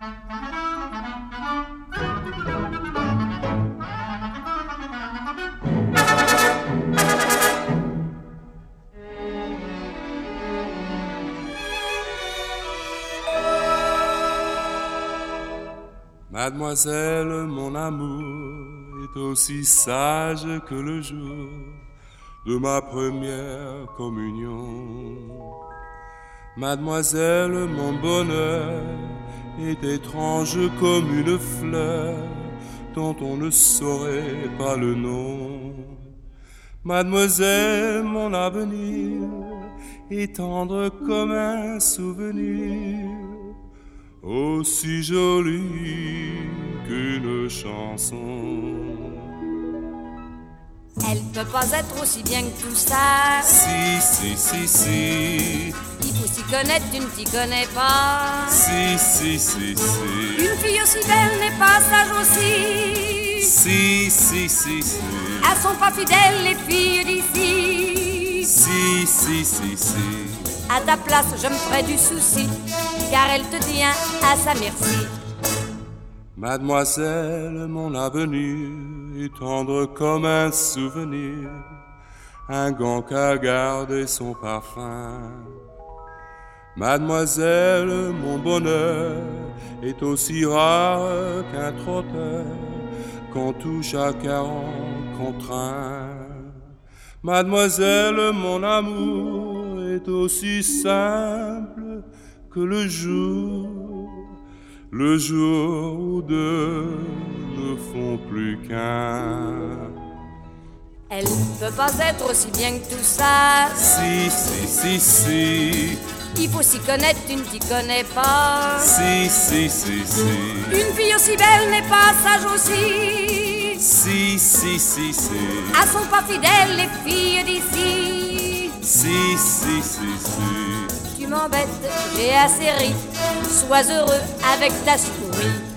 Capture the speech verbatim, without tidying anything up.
Mademoiselle, mon amour est aussi sage que le jour de ma première communion. Mademoiselle, mon bonheur est étrange comme une fleur dont on ne saurait pas le nom. Mademoiselle, mon avenir est tendre comme un souvenir, aussi jolie qu'une chanson. Elle peut pas être aussi bien que tout ça. Si, si, si, si. Il faut s'y connaître, tu ne t'y connais pas. Si, si, si, si. Une fille aussi belle n'est pas sage aussi. Si, si, si, si. Elles sont pas fidèles les filles d'ici. Si, si, si, si. À ta place je me ferais du souci, car elle te tient à sa merci. Mademoiselle, mon avenir est tendre comme un souvenir, un gant qu'a gardé son parfum. Mademoiselle, mon bonheur est aussi rare qu'un trotteur qu'on touche à quarante contre un. Mademoiselle, mon amour est aussi simple que le jour, le jour où deux ne font plus qu'un. Elle peut pas être aussi bien que tout ça. Si, si, si, si. Il faut s'y connaître, tu ne t'y connais pas. Si, si, si, si. Une fille aussi belle n'est pas sage aussi. Si, si, si, si. Elles sont pas fidèles les filles d'ici. Si, si, si, si. Tu m'embêtes, j'ai assez ri. Sois heureux avec ta souris.